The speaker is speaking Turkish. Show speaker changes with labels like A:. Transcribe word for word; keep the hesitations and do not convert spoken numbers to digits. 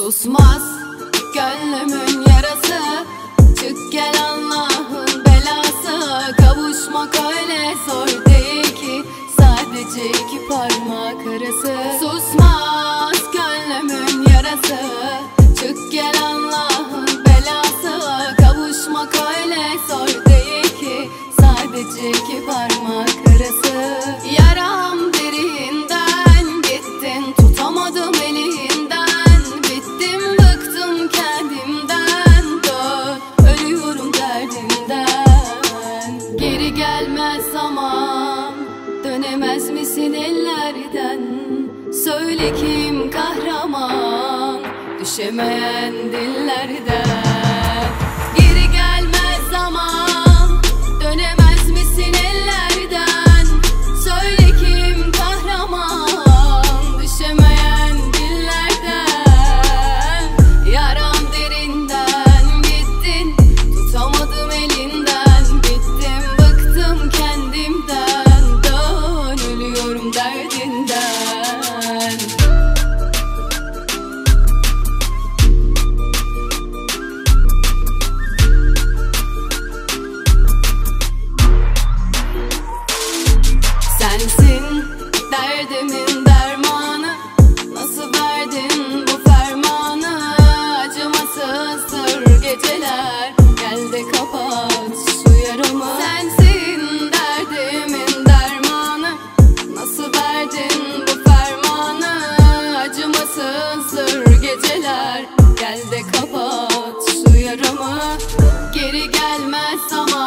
A: Susmaz gönlümün yarası, çık gel Allah'ın belası. Kavuşmak öyle zor değil ki, sadece iki parmak arası. Susmaz gönlümün yarası, çık gel Allah'ın belası. Kavuşmak öyle zor değil ki, sadece iki parmak arası. Yaram derinden gittin, tutamadım elinden. Bittim bıktım kendimden, dön ölüyorum derdimden. Geri gelmez zaman, dönemez misin ellerden? Söyle kim kahraman, düşemeyen dillerden. Geri gelmez zaman, dönemez misin ellerden? Söyle kim kahraman, düşemeyen dillerden. Yaram derinden gittin, tutamadım elinden. Bittim bıktım kendimden, dön ölüyorum derdinden. Sensin derdimin dermanı, nasıl verdin bu fermanı? Acımasızdır geceler, gel de kapat şu yaramı. Sensin derdimin dermanı, nasıl verdin bu fermanı? Acımasızdır geceler, gel de kapat şu yaramı. Geri gelmez zaman,